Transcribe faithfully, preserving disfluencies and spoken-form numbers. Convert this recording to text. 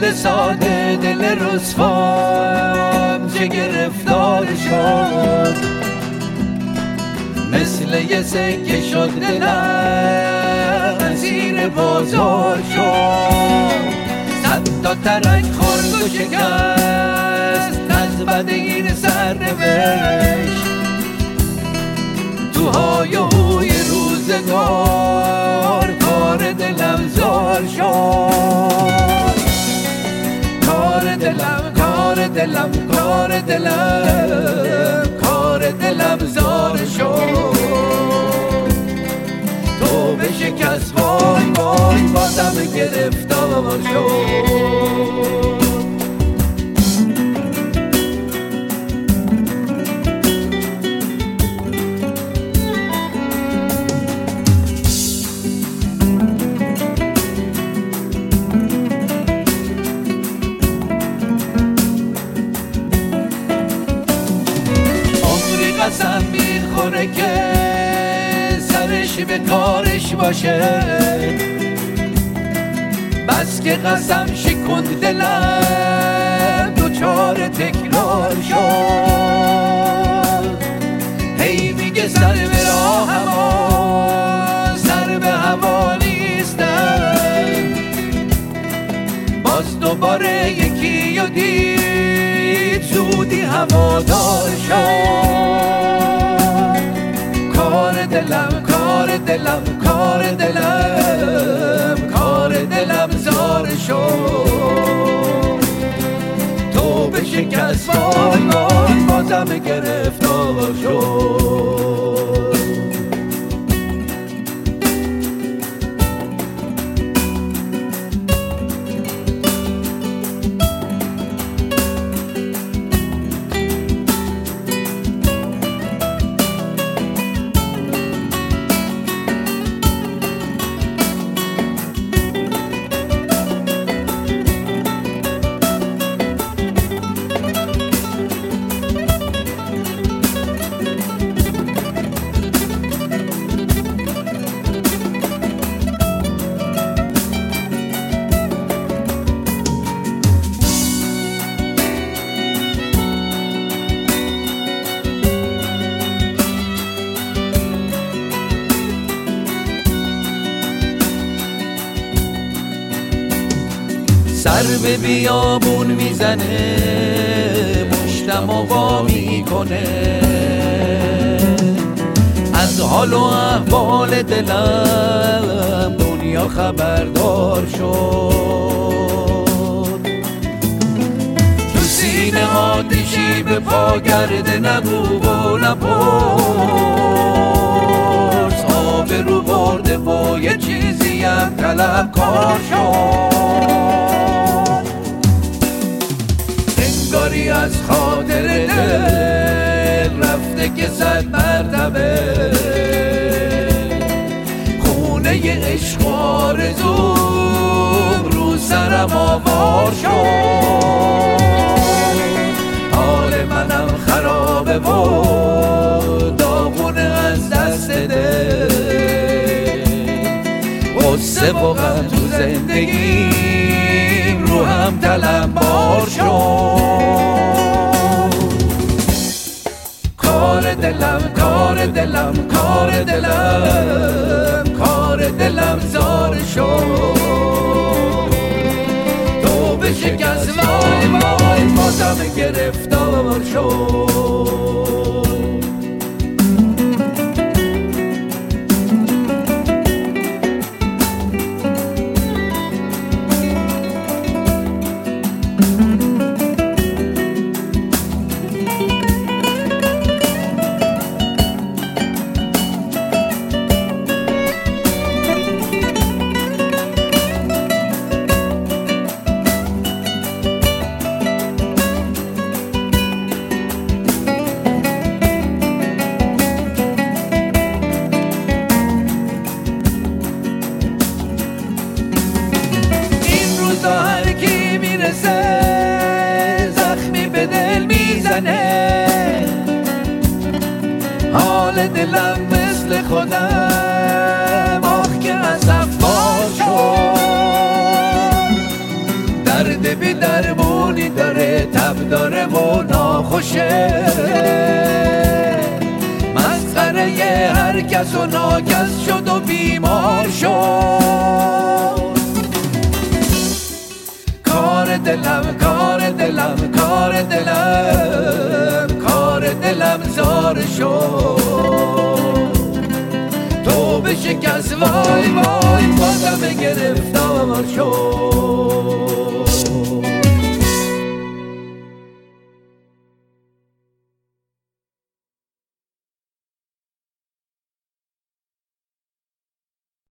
دل ساده دل رسوام چه گرفتار شد، مثل یه سکه شد دلم اسیر بازار شد. صد تا ترک خورد و شکست از بد این سرنوشت، تو های و هوی روزگار کار دلم زار شد. کار دلم کار دلم کار دلم کار دلم زار شد. تو به شکست وای وای بازم گرفتار شد. قسم میخوره که سرش به کارش باشه، بس که قسم شکند دلم دوچار تکرار شد. هی میگه سر به راه هوا سر به هوا نیستم، باز دوباره یکی و دید زودی هوادار شد. کار دلم کار دلم کار دلم کار دلم زار شد. تو به شکست وای وای بازم گرفتار شد. سر به بیابون میزنه مشتم و وا میکنه، از حال و احوال دلم دنیا خبردار شد. تو سینه آتشی به پا گرده نگو و نپرس، آب رو برده و یه چیزی هم طلب کار شد. انگاری از خاطر دل رفته که صد مرتبه خونه ی عشق و آرزوم رو سرم آوار شد. حال منم خرابه و داغونه از دست دل، غصه و غم تو زندگیم رو هم تلمبار شد. کار دلم کار دلم کار دلم کار دلم زار شد. تو به شکست وای وای بازم گرفتار شد. زخمی به دل میزنه، حال دلم مثل خودم آخ که از افبار شد. درد لب داره و ناخوشه، مسخره هر کس و ناکس شد و بیمار شد. کار دلم کار دلم کار دلم کار دلم زار شد، تو به شکست وای وای بازم گرفتار شد.